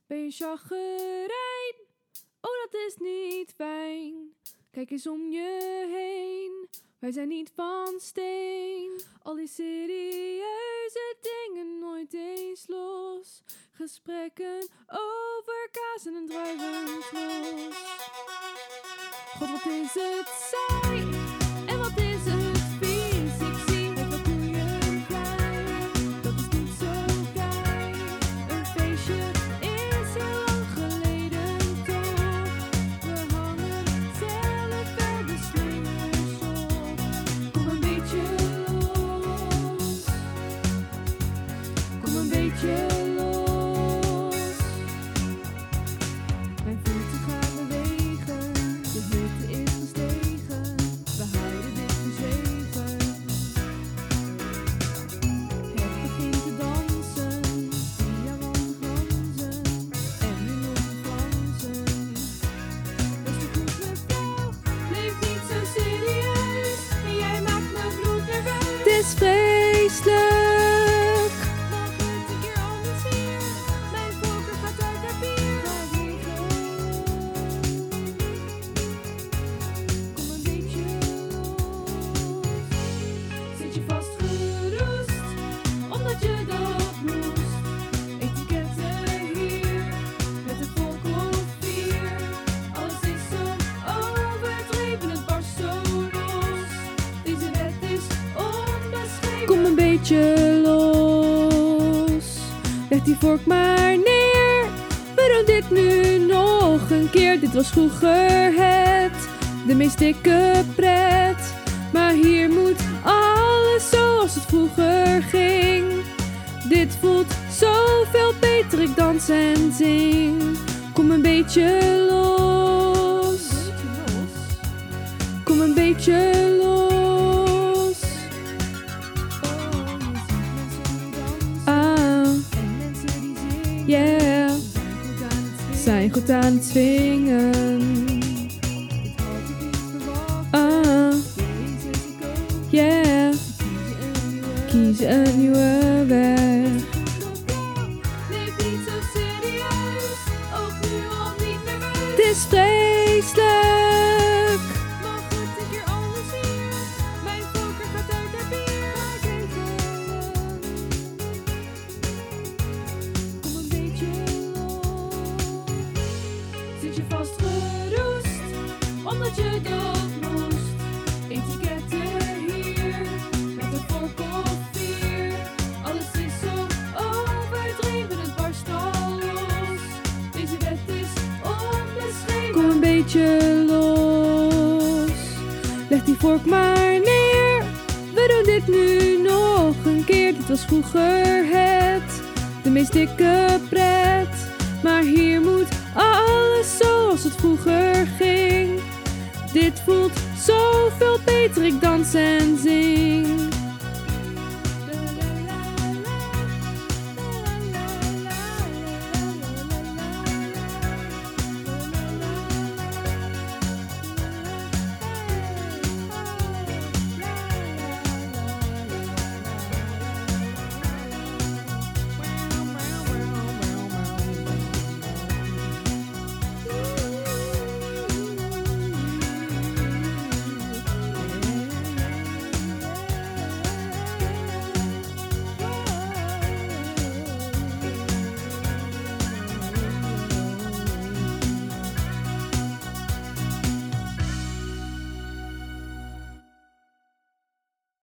Ben je chagrijn? Oh, dat is niet fijn. Kijk eens om je heen. Wij zijn niet van steen. Al die serieuze dingen nooit eens los. Gesprekken over kaas en een druivenslos. God, wat is het saai en wat is het vies. Ik zie het wel koeien klein. Dat is niet zo geil. Een feestje is heel lang geleden toch. We hangen zelf wel de slingers op. Kom een beetje los. Kom een beetje los. Mijn voeten gaan bewegen. De hitte is gestegen. We houden dit verzwegen. Het begint te dansen. Diamanten glanzen. En nu nog glanzen. Beste goed mevrouw, leef niet zo serieus. En jij maakt me bloednerveus. Het is vreselijk. Mag het een keer anders hier? Mijn voorkeur gaat uit naar bier. Kom een beetje los. Zit je vastgeroest, omdat je dat moest. Etiketten hier, met een volk of vier. Alles is zo overdreven, het barst zo los. Deze wet is onbeschreven. Kom een beetje los. Leg die vork maar neer. We doen dit nu nog een keer. Dit was vroeger de meest dikke pret. Maar hier moet alles zoals het vroeger ging. Dit voelt zoveel beter, ik dans en zing. Kom een beetje los. Kom een beetje los. Ah, yeah. Zijn goed aan het swingen. Ah, yeah. Kies een nieuwe weg. Leef niet zo serieus, ook nu al niet nerveus. Het is vreselijk. Mag het een keer anders hier? Mijn voorkeur gaat uit naar bier. Kom een beetje los. Zit je vastgeroest, omdat je dat moest. Etiketten hier, met een volk of vier. Alles is zo overdreven, het barst al los. Deze wet is onbeschreven. Kom een beetje los. Leg die vork maar neer. We doen dit nu nog een keer. Dit was vroeger de meest dikke pret. Maar hier moet alles zoals het vroeger ging. Dit voelt zoveel beter, ik dans en zing.